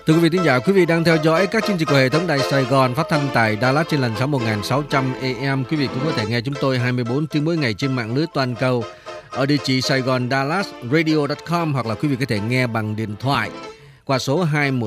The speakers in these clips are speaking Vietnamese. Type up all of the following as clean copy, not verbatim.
Thưa quý vị thính giả, quý vị đang theo dõi các chương trình của hệ thống đài Sài Gòn phát thanh tại Dallas trên làn sóng 1600 AM. Quý vị cũng có thể nghe chúng tôi 24 tiếng mỗi ngày trên mạng lưới toàn cầu ở địa chỉ saigondallassradio.com, hoặc là quý vị có thể nghe bằng điện thoại qua số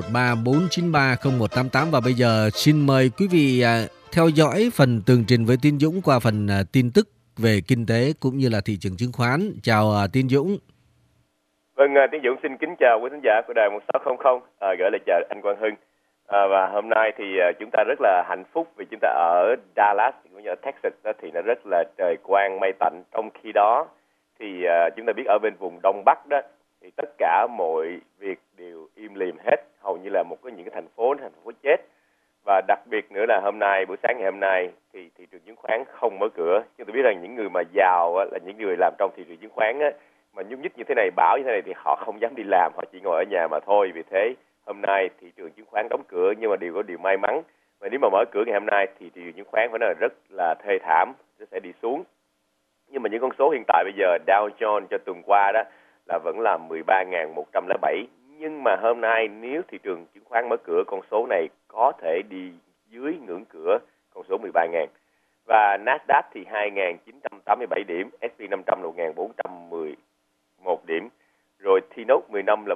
213-493-0188. Và bây giờ xin mời quý vị theo dõi phần tường trình với Tiến Dũng qua phần tin tức về kinh tế cũng như là thị trường chứng khoán. Chào Tiến Dũng. Vâng, Tiến Dũng xin kính chào quý khán giả của đài 1600, gửi lời chào anh Quang Hưng. Và hôm nay thì chúng ta rất là hạnh phúc vì chúng ta ở Dallas cũng như ở Texas đó, thì nó rất là trời quang mây tạnh. Trong khi đó thì chúng ta biết ở bên vùng Đông Bắc đó thì tất cả mọi việc đều im lìm hết, hầu như là những cái thành phố chết. Và đặc biệt nữa là hôm nay, buổi sáng ngày hôm nay thì thị trường chứng khoán không mở cửa. Chúng ta biết rằng những người mà giàu là những người làm trong thị trường chứng khoán á, mà nhúc nhích như thế này, bão như thế này thì họ không dám đi làm, họ chỉ ngồi ở nhà mà thôi. Vì thế hôm nay thị trường chứng khoán đóng cửa, nhưng mà điều may mắn, và nếu mà mở cửa ngày hôm nay thì thị trường chứng khoán phải nói là rất là thê thảm, nó sẽ đi xuống. Nhưng mà những con số hiện tại bây giờ Dow Jones cho tuần qua đó là vẫn là 13.107, nhưng mà hôm nay nếu thị trường chứng khoán mở cửa, con số này có thể đi dưới ngưỡng cửa con số 13.000. Và Nasdaq thì 2.987 điểm, S&P 500 là 1.411 điểm, rồi T-Note 10 năm là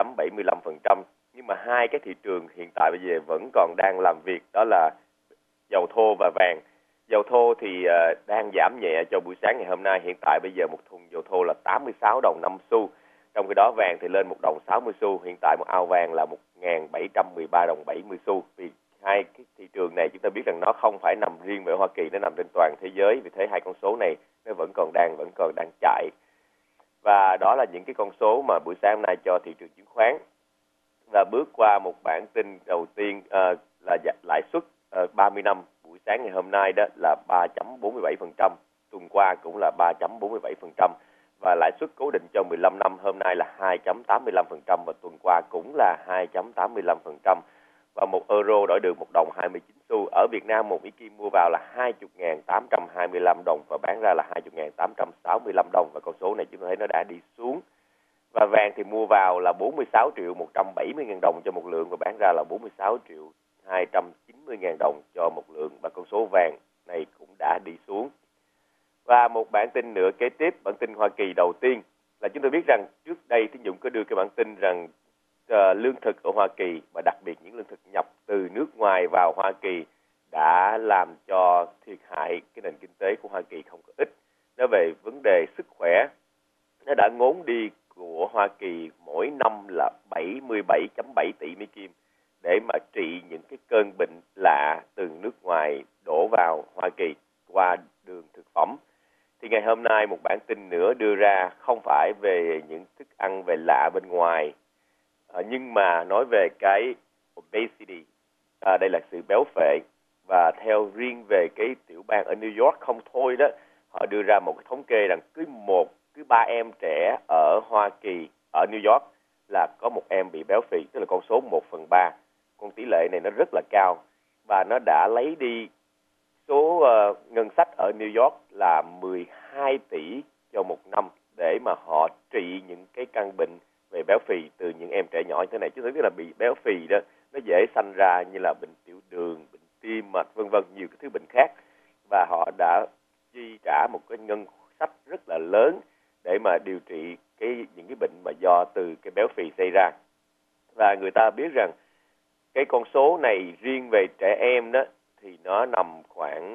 1.75%. Nhưng mà hai cái thị trường hiện tại bây giờ vẫn còn đang làm việc, đó là dầu thô và vàng. Dầu thô thì đang giảm nhẹ cho buổi sáng ngày hôm nay. Hiện tại bây giờ một thùng dầu thô là 86 đồng 5 xu. Trong khi đó vàng thì lên 1 đồng 60 xu. Hiện tại một ao vàng là 1.713 đồng 70 xu. Vì hai cái thị trường này chúng ta biết rằng nó không phải nằm riêng về Hoa Kỳ, nó nằm trên toàn thế giới. Vì thế hai con số này nó vẫn còn đang chạy. Và đó là những cái con số mà buổi sáng hôm nay cho thị trường chứng khoán. Và bước qua một bản tin đầu tiên là lãi suất 30 năm buổi sáng ngày hôm nay đó là 3.47%, tuần qua cũng là 3.47%, và lãi suất cố định cho 15 năm hôm nay là 2.85% và tuần qua cũng là 2.85%. Và một euro đổi được 1 đồng 29 xu. Ở Việt Nam một Mỹ Kim mua vào là 20.825 đồng và bán ra là 20.865 đồng, và con số này chúng ta thấy nó đã đi xuống. Và vàng thì mua vào là 46 triệu 170 ngàn đồng cho một lượng và bán ra là 46 triệu 290 ngàn đồng cho một lượng, và con số vàng này cũng đã đi xuống. Và một bản tin nữa kế tiếp, bản tin Hoa Kỳ đầu tiên là chúng tôi biết rằng trước đây Tiến Dũng có đưa cái bản tin rằng lương thực ở Hoa Kỳ, và đặc biệt những lương thực nhập từ nước ngoài vào Hoa Kỳ đã làm cho thiệt hại cái nền kinh tế của Hoa Kỳ không có ít. Nó về vấn đề sức khỏe, nó đã ngốn đi của Hoa Kỳ mỗi năm là 77.7 tỷ Mỹ Kim để mà trị những cái cơn bệnh lạ từ nước ngoài đổ vào Hoa Kỳ qua đường thực phẩm. Thì ngày hôm nay một bản tin nữa đưa ra không phải về những thức ăn về lạ bên ngoài, nhưng mà nói về cái obesity, đây là sự béo phệ. Và theo riêng về cái tiểu bang ở New York không thôi đó, họ đưa ra một cái thống kê rằng cứ 3 em trẻ ở Hoa Kỳ, ở New York là có một em bị béo phì, tức là con số 1/3. Con tỷ lệ này nó rất là cao, và nó đã lấy đi số ngân sách ở New York là 12 tỷ cho một năm để mà họ trị những cái căn bệnh về béo phì từ những em trẻ nhỏ như thế này. Chứ thực là bị béo phì đó, nó dễ sanh ra như là bệnh tiểu đường, bệnh tim mạch, vân vân, nhiều cái thứ bệnh khác. Và họ đã chi trả một cái ngân sách rất là lớn để mà điều trị những cái bệnh mà do từ cái béo phì gây ra. Và người ta biết rằng cái con số này riêng về trẻ em đó thì nó nằm khoảng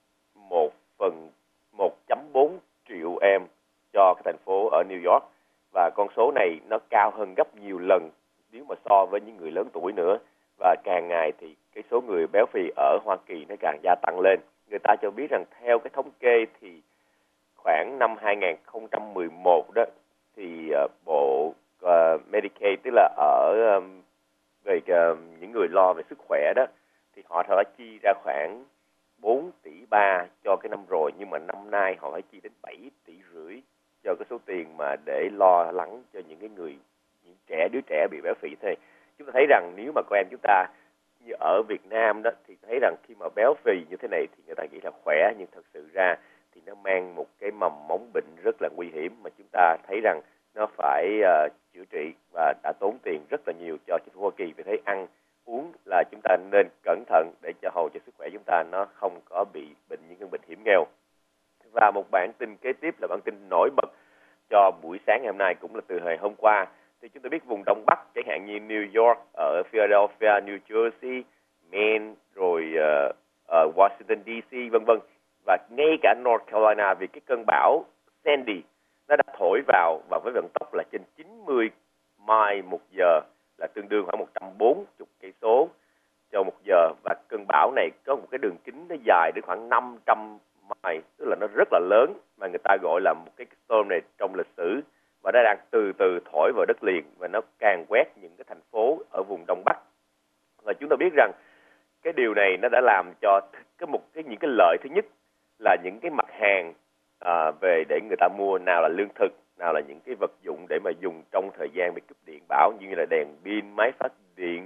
1.4 triệu em cho cái thành phố ở New York, và con số này nó cao hơn gấp nhiều lần nếu mà so với những người lớn tuổi nữa. Và càng ngày thì cái số người béo phì ở Hoa Kỳ nó càng gia tăng lên. Người ta cho biết rằng theo cái thống kê thì khoảng năm 2011 đó thì bộ Medicaid, tức là ở về những người lo về sức khỏe đó, thì họ đã chi ra khoảng 4,3 tỷ cho cái năm rồi, nhưng mà năm nay họ phải chi đến 7,5 tỷ cho cái số tiền mà để lo lắng cho những đứa trẻ bị béo phì thế. Chúng ta thấy rằng nếu mà con em chúng ta như ở Việt Nam đó thì thấy rằng khi mà béo phì như thế này thì người ta nghĩ là khỏe, nhưng thật sự ra thì nó mang một cái mầm mống bệnh rất là nguy hiểm, mà chúng ta thấy rằng nó phải chữa trị và đã tốn tiền rất là nhiều cho chính phủ Hoa Kỳ. Vì thế ăn uống là chúng ta nên cẩn thận để cho hầu cho sức khỏe chúng ta nó không có bị bệnh những căn bệnh hiểm nghèo. Và một bản tin kế tiếp là bản tin nổi bật cho buổi sáng ngày hôm nay, cũng là từ ngày hôm qua. Thì chúng ta biết vùng Đông Bắc chẳng hạn như New York, ở Philadelphia, New Jersey, Maine, rồi Washington DC vân vân, và ngay cả North Carolina, vì cái cơn bão Sandy nó đã thổi vào và với vận tốc là trên 90 mile một giờ, là tương đương khoảng 140 cây số cho một giờ, và cơn bão này có một cái đường kính nó dài đến khoảng 500 mile, tức là nó rất là lớn, mà người ta gọi là một cái storm này trong lịch sử, và nó đang từ từ thổi vào đất liền và nó càng quét những cái thành phố ở vùng Đông Bắc. Và chúng ta biết rằng cái điều này nó đã làm cho những cái lợi. Thứ nhất là những cái mặt hàng về để người ta mua, nào là lương thực, nào là những cái vật dụng để mà dùng trong thời gian bị cúp điện bão, như là đèn pin, máy phát điện,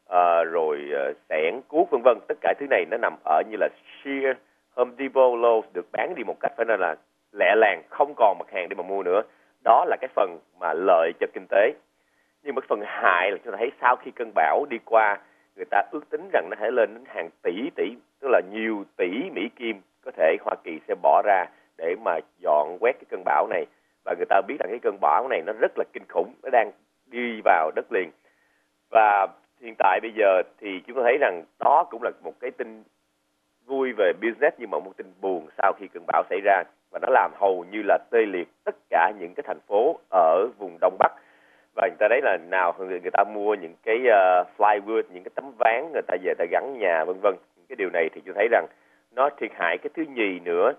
rồi xẻng cuốc vân vân. Tất cả thứ này nó nằm ở như là Sears, Home Depot, Lowe's, được bán đi một cách phải nói là lẹ làng, không còn mặt hàng để mà mua nữa. Đó là cái phần mà lợi cho kinh tế. Nhưng mà phần hại là chúng ta thấy sau khi cơn bão đi qua, người ta ước tính rằng nó sẽ lên đến hàng tỷ, tức là nhiều tỷ Mỹ Kim có thể Hoa Kỳ sẽ bỏ ra để mà dọn quét cái cơn bão này. Và người ta biết rằng cái cơn bão này nó rất là kinh khủng, nó đang đi vào đất liền. Và hiện tại bây giờ thì chúng ta thấy rằng đó cũng là một cái tin vui về business, nhưng mà một tin buồn sau khi cơn bão xảy ra, và nó làm hầu như là tê liệt tất cả những cái thành phố ở vùng Đông Bắc. Và người ta thấy là nào người ta mua những cái plywood, những cái tấm ván, người ta về ta gắn nhà vân vân. Cái điều này thì tôi thấy rằng nó thiệt hại. Cái thứ nhì nữa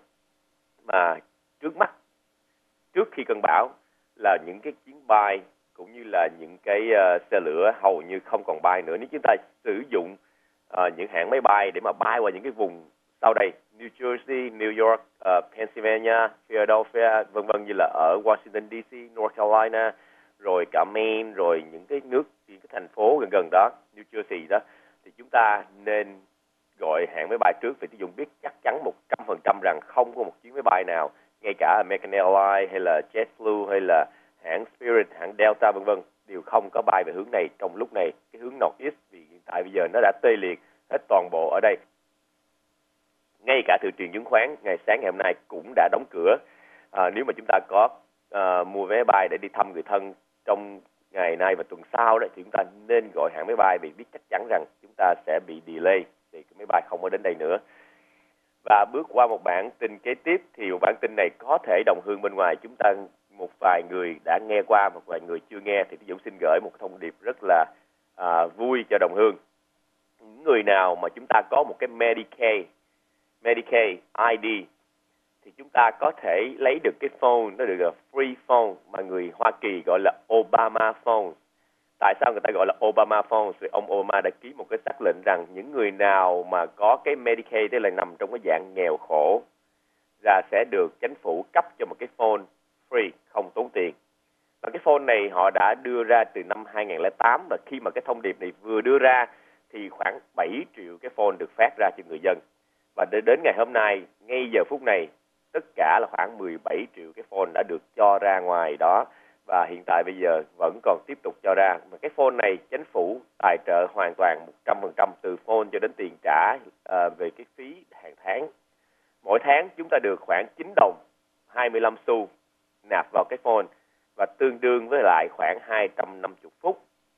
mà trước mắt, trước khi cơn bão, là những cái chuyến bay cũng như là những cái xe lửa hầu như không còn bay nữa. Nếu chúng ta sử dụng những hãng máy bay để mà bay qua những cái vùng sau đây, New Jersey, New York, Pennsylvania, Philadelphia vân vân, như là ở Washington DC, North Carolina, rồi cả Maine, rồi những cái thành phố gần gần đó, New Jersey đó, thì chúng ta nên gọi hãng máy bay trước, vì tiêu dùng biết chắc chắn 100% rằng không có một chuyến máy bay nào, ngay cả American Airlines hay là JetBlue hay là hãng Spirit, hãng Delta vân vân, đều không có bay về hướng này trong lúc này, cái hướng Northeast, vì hiện tại bây giờ nó đã tê liệt hết toàn bộ ở đây. Ngay cả thị trường chứng khoán ngày sáng ngày hôm nay cũng đã đóng cửa. Nếu mà chúng ta có mua vé bay để đi thăm người thân trong ngày nay và tuần sau đó, thì chúng ta nên gọi hãng máy bay, vì biết chắc chắn rằng chúng ta sẽ bị delay, thì cái máy bay không có đến đây nữa. Và bước qua một bản tin kế tiếp, thì một bản tin này có thể đồng hương bên ngoài chúng ta, một vài người đã nghe qua, một vài người chưa nghe, thì Dũng xin gửi một thông điệp rất là vui cho đồng hương. Những người nào mà chúng ta có một cái Medicaid ID, thì chúng ta có thể lấy được cái phone, nó được là free phone, mà người Hoa Kỳ gọi là Obama phone. Tại sao người ta gọi là Obama phone? Vì ông Obama đã ký một cái sắc lệnh rằng những người nào mà có cái Medicaid, tức là nằm trong cái dạng nghèo khổ, là sẽ được chính phủ cấp cho một cái phone free, không tốn tiền. Và cái phone này họ đã đưa ra từ năm 2008, và khi mà cái thông điệp này vừa đưa ra thì khoảng 7 triệu cái phone được phát ra cho người dân. Và đến ngày hôm nay, ngay giờ phút này, tất cả là khoảng 17 triệu cái phone đã được cho ra ngoài đó, và hiện tại bây giờ vẫn còn tiếp tục cho ra. Mà cái phone này chính phủ tài trợ hoàn toàn 100% từ phone cho đến tiền trả về cái phí hàng tháng. Mỗi tháng chúng ta được khoảng 9 đồng 25 xu nạp vào cái phone, và tương đương với lại khoảng 250 phút.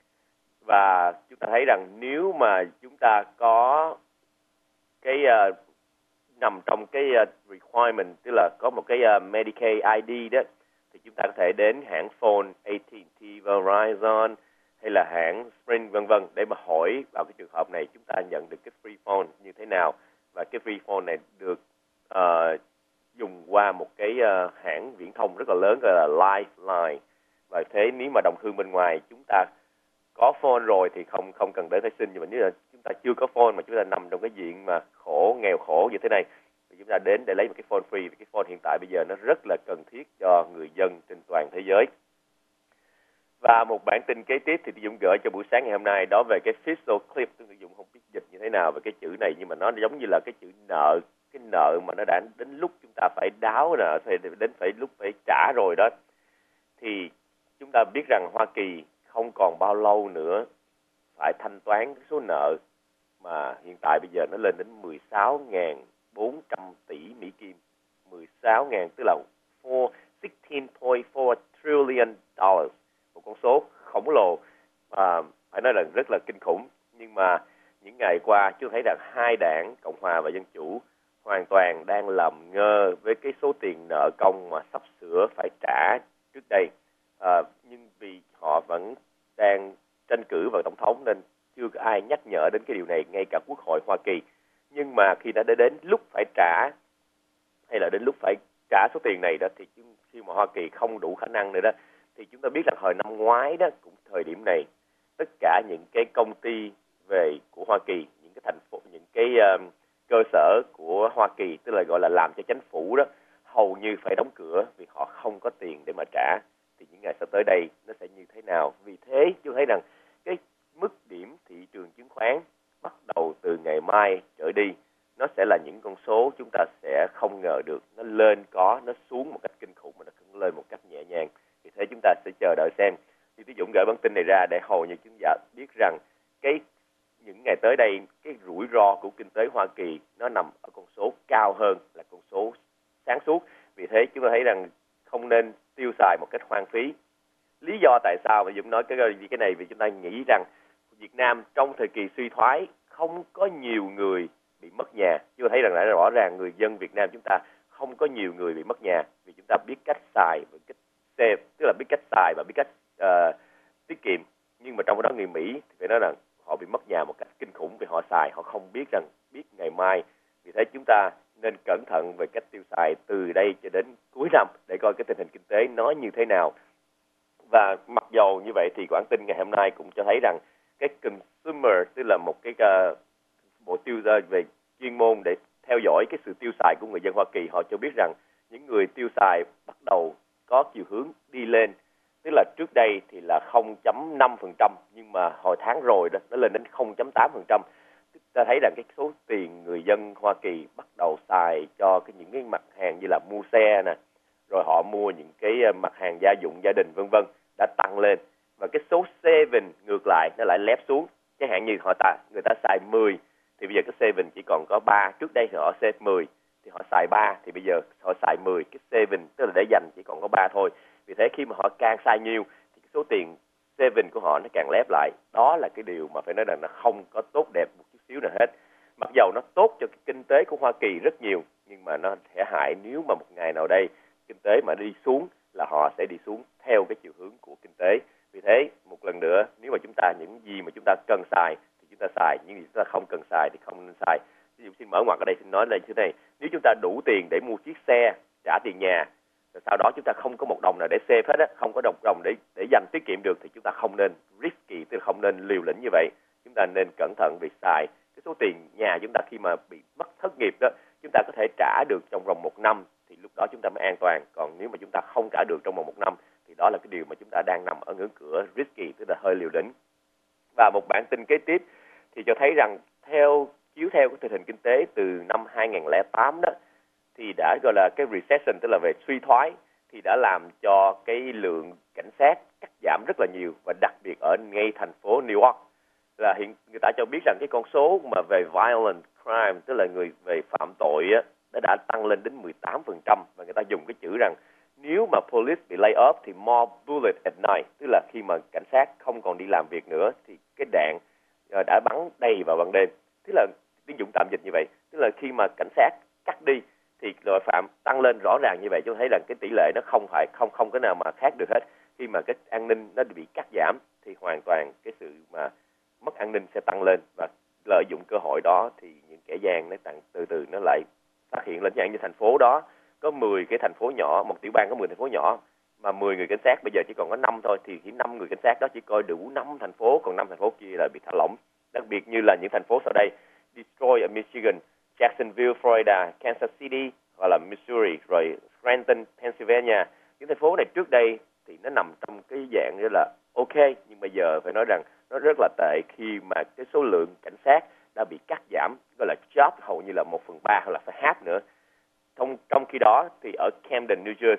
Và chúng ta thấy rằng nếu mà chúng ta có cái nằm trong cái requirement, tức là có một cái Medicaid ID đó, thì chúng ta có thể đến hãng phone AT&T, Verizon hay là hãng Sprint vân vân để mà hỏi vào cái trường hợp này chúng ta nhận được cái free phone như thế nào. Và cái free phone này được dùng qua một cái hãng viễn thông rất là lớn gọi là Lifeline. Và thế nếu mà đồng hương bên ngoài chúng ta có phone rồi thì không cần đến phải xin, nhưng mà nếu là chúng ta chưa có phone mà chúng ta nằm trong cái diện mà nghèo khổ như thế này, thì chúng ta đến để lấy một cái phone free. Cái phone hiện tại bây giờ nó rất là cần thiết cho người dân trên toàn thế giới. Và một bản tin kế tiếp thì Dũng gửi cho buổi sáng ngày hôm nay, đó về cái fiscal cliff. Tôi Dũng không biết dịch như thế nào về cái chữ này, nhưng mà nó giống như là cái chữ nợ, cái nợ mà nó đã đến lúc chúng ta phải đáo nợ, phải lúc phải trả rồi đó. Thì chúng ta biết rằng Hoa Kỳ không còn bao lâu nữa phải thanh toán cái số nợ mà hiện tại bây giờ nó lên đến 16.400 tỷ Mỹ Kim. 16.000 tức là 16.4 trillion dollars, một con số khổng lồ, phải nói là rất là kinh khủng. Nhưng mà những ngày qua chúng thấy rằng hai đảng Cộng hòa và Dân chủ hoàn toàn đang làm ngơ với cái số tiền nợ công mà sắp sửa phải trả trước đây, nhưng vì họ vẫn đang tranh cử vào tổng thống nên chưa có ai nhắc nhở đến cái điều này, ngay cả Quốc hội Hoa Kỳ. Nhưng mà khi đã đến lúc phải trả hay là đến lúc phải trả số tiền này đó, thì khi mà Hoa Kỳ không đủ khả năng nữa đó, thì chúng ta biết rằng hồi năm ngoái đó, cũng thời điểm này, tất cả những cái công ty của Hoa Kỳ, những cái thành phố, những cái cơ sở của Hoa Kỳ, tức là gọi là làm cho chính phủ đó, hầu như phải đóng cửa vì họ không có tiền để mà trả. Thì những ngày sắp tới đây nó sẽ như thế nào? Vì thế chúng thấy rằng cái mức điểm thị trường chứng khoán bắt đầu từ ngày mai trở đi, nó sẽ là những con số chúng ta sẽ không ngờ được. Nó lên có, nó xuống một cách kinh khủng, mà nó không lên một cách nhẹ nhàng. Vì thế chúng ta sẽ chờ đợi xem. Thì Tiến Dũng gửi bản tin này ra để hầu như chúng ta biết rằng những ngày tới đây, cái rủi ro của kinh tế Hoa Kỳ nó nằm ở con số cao hơn là con số sáng suốt. Vì thế chúng ta thấy rằng không nên tiêu xài một cách hoang phí. Lý do tại sao mà Dũng nói cái này, vì chúng ta nghĩ rằng Việt Nam trong thời kỳ suy thoái không có nhiều người bị mất nhà. Chúng ta thấy rằng là rõ ràng người dân Việt Nam chúng ta không có nhiều người bị mất nhà vì chúng ta biết cách xài và cách save, tức là biết cách xài và biết cách tiết kiệm. Nhưng mà trong đó người Mỹ thì phải nói rằng họ bị mất nhà một cách kinh khủng vì họ xài, họ không biết ngày mai. Vì thế chúng ta nên cẩn thận về cách tiêu xài từ đây cho đến cuối năm để coi cái tình hình kinh tế nó như thế nào. Và mặc dầu như vậy thì bản tin ngày hôm nay cũng cho thấy rằng cái consumer, tức là một cái bộ tiêu về chuyên môn để theo dõi cái sự tiêu xài của người dân Hoa Kỳ, họ cho biết rằng những người tiêu xài bắt đầu có chiều hướng đi lên. Tức là trước đây thì là 0.5%, nhưng mà hồi tháng rồi đó nó lên đến 0.8%. Ta thấy rằng cái số tiền người dân Hoa Kỳ bắt đầu xài cho những cái mặt hàng như là mua xe nè, rồi họ mua những cái mặt hàng gia dụng gia đình vân vân đã tăng lên, và cái số saving ngược lại nó lại lép xuống. Chẳng hạn như người ta xài 10 thì bây giờ cái saving chỉ còn có 3. Trước đây thì họ save 10 thì họ xài 3, thì bây giờ họ xài 10, cái saving tức là để dành chỉ còn có 3 thôi. Vì thế khi mà họ càng xài nhiều thì cái số tiền saving của họ nó càng lép lại. Đó là cái điều mà phải nói rằng nó không có tốt đẹp một chút xíu nào hết. Mặc dầu nó tốt cho cái kinh tế của Hoa Kỳ rất nhiều, nhưng mà nó sẽ hại nếu mà một ngày nào đây kinh tế mà đi xuống, là họ sẽ đi xuống theo cái chiều hướng của kinh tế. Vì thế một lần nữa, nếu mà những gì mà chúng ta cần xài thì chúng ta xài, những gì chúng ta không cần xài thì không nên xài. Ví dụ xin mở ngoặt ở đây, xin nói là như thế này: nếu chúng ta đủ tiền để mua chiếc xe, trả tiền nhà, rồi sau đó chúng ta không có một đồng nào để save hết á, không có đồng để dành tiết kiệm được, thì chúng ta không nên risky, tức là không nên liều lĩnh như vậy. Chúng ta nên cẩn thận vì xài cái số tiền nhà chúng ta khi mà bị mất thất nghiệp đó, chúng ta có thể trả được trong vòng 1 năm thì lúc đó chúng ta mới an toàn. Còn nếu mà chúng ta không trả được trong vòng 1 năm thì đó là cái điều mà chúng ta đang nằm ở ngưỡng cửa risky, tức là hơi liều lĩnh. Và một bản tin kế tiếp thì cho thấy rằng chiếu theo cái tình hình kinh tế từ năm 2008 đó, thì đã gọi là cái recession, tức là về suy thoái, thì đã làm cho cái lượng cảnh sát cắt giảm rất là nhiều, và đặc biệt ở ngay thành phố New York là hiện người ta cho biết rằng cái con số mà về violent crime, tức là người về phạm tội á, nó đã tăng lên đến 18%, và người ta dùng cái chữ rằng nếu mà police bị lay off thì more bullet at night, tức là khi mà cảnh sát không còn đi làm việc nữa thì cái đạn đã bắn đầy vào ban đêm. Tức là Tiến Dũng tạm dịch như vậy, tức là khi mà cảnh sát cắt đi thì tội phạm tăng lên rõ ràng như vậy. Chúng thấy rằng cái tỷ lệ nó không có nào mà khác được hết. Khi mà cái an ninh nó bị cắt giảm thì hoàn toàn cái sự mà mất an ninh sẽ tăng lên, và lợi dụng cơ hội đó thì những kẻ gian nó từ từ nó lại phát hiện lên. Chẳng như thành phố đó có 10 cái thành phố nhỏ, một tiểu bang có 10 thành phố nhỏ, mà 10 người cảnh sát bây giờ chỉ còn có 5 thôi, thì chỉ 5 người cảnh sát đó chỉ coi đủ 5 thành phố, còn 5 thành phố kia là bị thả lỏng. Đặc biệt như là những thành phố sau đây: Detroit ở Michigan, Jacksonville, Florida, Kansas City hoặc là Missouri, rồi Scranton, Pennsylvania. Những thành phố này trước đây thì nó nằm trong cái dạng như là ok, nhưng bây giờ phải nói rằng nó rất là tệ khi mà cái số lượng cảnh sát đã bị cắt giảm, gọi là job hầu như là 1/3 hoặc là phải half nữa. Trong khi đó thì ở Camden, New Jersey,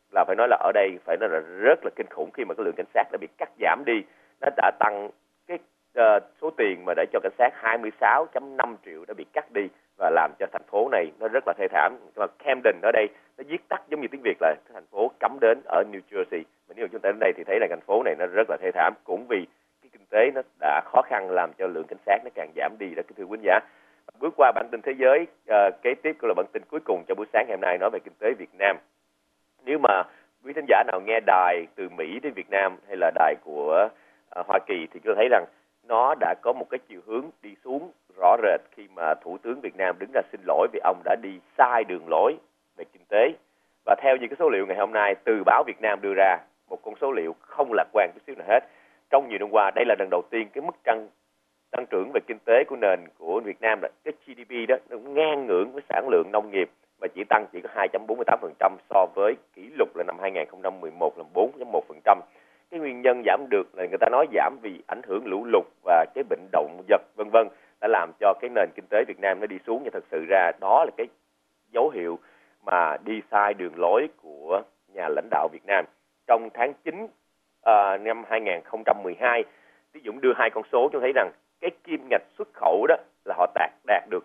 là phải nói là ở đây phải nói là rất là kinh khủng khi mà cái lượng cảnh sát đã bị cắt giảm đi. Nó đã tăng cái số tiền mà để cho cảnh sát 26,5 triệu đã bị cắt đi và làm cho thành phố này nó rất là thê thảm. Và Camden ở đây nó viết tắt giống như tiếng Việt là thành phố cấm đến ở New Jersey. Mà nếu chúng ta đến đây thì thấy là thành phố này nó rất là thê thảm, cũng vì cái kinh tế nó đã khó khăn làm cho lượng cảnh sát nó càng giảm đi đó, kính thưa quý giả. Bước qua bản tin thế giới, kế tiếp cũng là bản tin cuối cùng cho buổi sáng ngày hôm nay nói về kinh tế Việt Nam. Nếu mà quý khán giả nào nghe đài từ Mỹ đến Việt Nam hay là đài của Hoa Kỳ thì chúng ta thấy rằng nó đã có một cái chiều hướng đi xuống rõ rệt khi mà Thủ tướng Việt Nam đứng ra xin lỗi vì ông đã đi sai đường lối về kinh tế. Và theo những cái số liệu ngày hôm nay từ báo Việt Nam đưa ra, một con số liệu không lạc quan chút xíu nào hết. Trong nhiều năm qua, đây là lần đầu tiên cái mức tăng trưởng về kinh tế của nền của Việt Nam, là cái GDP đó nó ngang ngưỡng với sản lượng nông nghiệp và chỉ có 2,48% so với kỷ lục là năm 2011 là 4,1%. Cái nguyên nhân giảm được là người ta nói giảm vì ảnh hưởng lũ lụt và cái bệnh động vật vân vân đã làm cho cái nền kinh tế Việt Nam nó đi xuống, nhưng thật sự ra đó là cái dấu hiệu mà đi sai đường lối của nhà lãnh đạo Việt Nam. Trong tháng 9 năm 2012, ví dụ đưa hai con số cho thấy rằng cái kim ngạch xuất khẩu đó là họ đạt được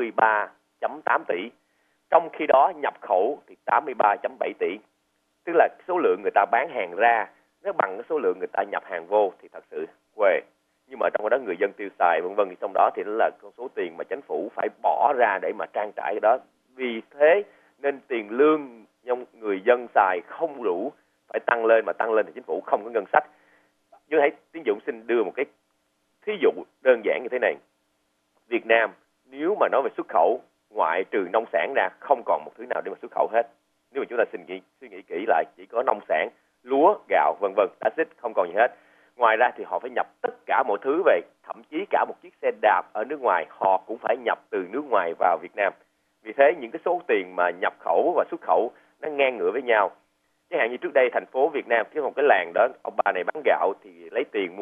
83,8 tỷ. Trong khi đó nhập khẩu thì 83,7 tỷ. Tức là số lượng người ta bán hàng ra nó bằng cái số lượng người ta nhập hàng vô thì thật sự quê. Nhưng mà trong đó người dân tiêu xài vân vân thì trong đó thì nó là con số tiền mà chính phủ phải bỏ ra để mà trang trải cái đó. Vì thế nên tiền lương người dân xài không đủ, phải tăng lên, mà tăng lên thì chính phủ không có ngân sách. Như thấy Tiến Dũng xin đưa một cái thí dụ đơn giản như thế này. Việt Nam nếu mà nói về xuất khẩu, ngoại trừ nông sản ra không còn một thứ nào để mà xuất khẩu hết. Nếu mà chúng ta suy nghĩ kỹ lại, chỉ có nông sản, lúa, gạo vân vân, that's it, không còn gì hết. Ngoài ra thì họ phải nhập tất cả mọi thứ về, thậm chí cả một chiếc xe đạp ở nước ngoài họ cũng phải nhập từ nước ngoài vào Việt Nam. Vì thế những cái số tiền mà nhập khẩu và xuất khẩu nó ngang ngửa với nhau. Chẳng hạn như trước đây thành phố Việt Nam có một cái làng đó, ông bà này bán gạo thì lấy tiền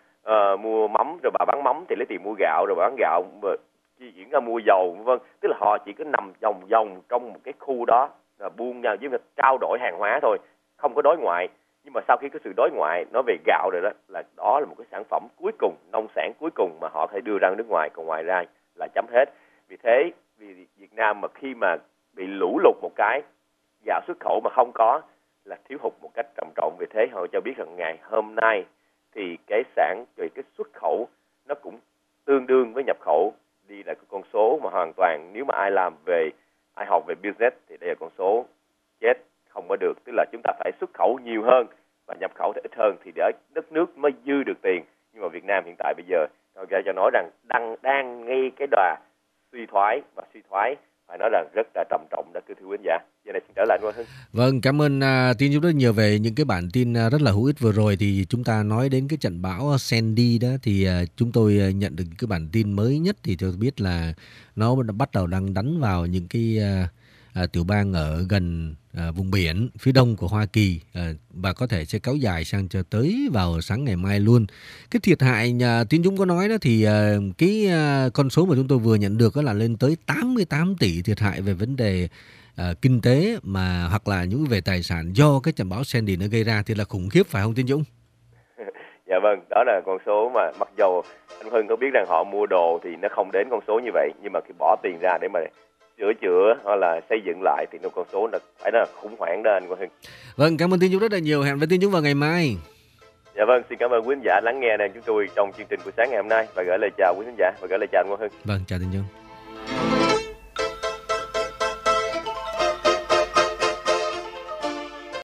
mua mắm, rồi bà bán mắm thì lấy tiền mua gạo, rồi bà bán gạo chuyển ra mua dầu vân vân. Tức là họ chỉ có nằm vòng vòng trong một cái khu đó, buôn nhau với trao đổi hàng hóa thôi, không có đối ngoại. Nhưng mà sau khi có sự đối ngoại nói về gạo rồi đó là một cái sản phẩm cuối cùng, nông sản cuối cùng mà họ phải đưa ra nước ngoài, còn ngoài ra là chấm hết. Vì thế vì Việt Nam mà khi mà bị lũ lụt một cái, gạo xuất khẩu mà không có là thiếu hụt một cách trầm trọng. Vì thế họ cho biết rằng ngày hôm nay thì cái xuất khẩu nó cũng tương đương với nhập khẩu, đi là cái con số mà hoàn toàn, nếu mà ai học về business thì đây là con số chết, không có được. Tức là chúng ta phải xuất khẩu nhiều hơn và nhập khẩu thì ít hơn thì để đất nước mới dư được tiền. Nhưng mà Việt Nam hiện tại bây giờ cho nói rằng đang ngay cái đà suy thoái phải nói rằng rất là trầm trọng đó, thưa quý giả. Giờ này xin trở lại anh Quang Hưng. Vâng, cảm ơn Tiên Dũng rất nhiều về những cái bản tin rất là hữu ích vừa rồi. Thì chúng ta nói đến cái trận bão Sandy đó, thì chúng tôi nhận được cái bản tin mới nhất thì tôi biết là nó bắt đầu đang đánh vào những cái tiểu bang ở gần vùng biển phía đông của Hoa Kỳ, và có thể sẽ kéo dài sang cho tới vào sáng ngày mai luôn. Cái thiệt hại Tiến Dũng có nói đó thì cái con số mà chúng tôi vừa nhận được đó là lên tới 88 tỷ thiệt hại về vấn đề kinh tế mà hoặc là những về tài sản do cái trận bão Sandy nó gây ra, thì là khủng khiếp phải không Tiến Dũng? Dạ vâng, đó là con số mà mặc dầu anh Hưng có biết rằng họ mua đồ thì nó không đến con số như vậy, nhưng mà khi bỏ tiền ra để mà sửa chữa hoặc là xây dựng lại thì nó con số nó phải là khủng hoảng đó anh Quang Hưng. Vâng, cảm ơn Tiến Dũng rất là nhiều. Hẹn với Tiến Dũng vào ngày mai. Dạ vâng, xin cảm ơn quý khán giả lắng nghe này chúng tôi trong chương trình buổi sáng ngày hôm nay, và gửi lời chào quý khán giả và gửi lời chào anh Quang Hưng. Vâng, chào Tiến Dũng.